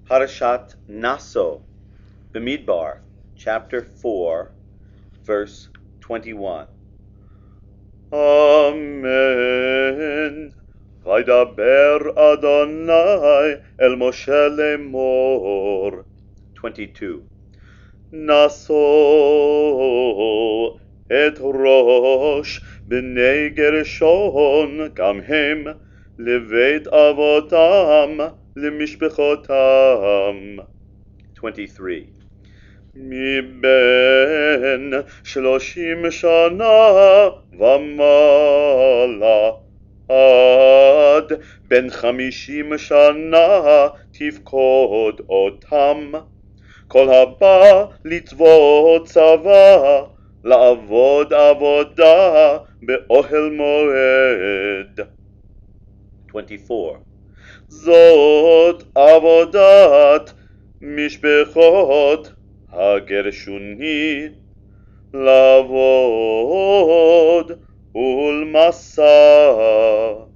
Parashat Naso, Bamidbar, chapter 4, verse 21. Amen. Vaydaber Adonai el Moshe lemor. 22. Naso et rosh bnei Gershon גם הם לבית אבותם למשפחותם. 23. מבין 30 שנה ומעלה עד בן 50 שנה תפקוד אותם. כל הבא לצבוא צבא, לעבוד עבודה באוהל מועד. 24. זאת עבודת משפחות הגרשוני, לעבוד ולמסע.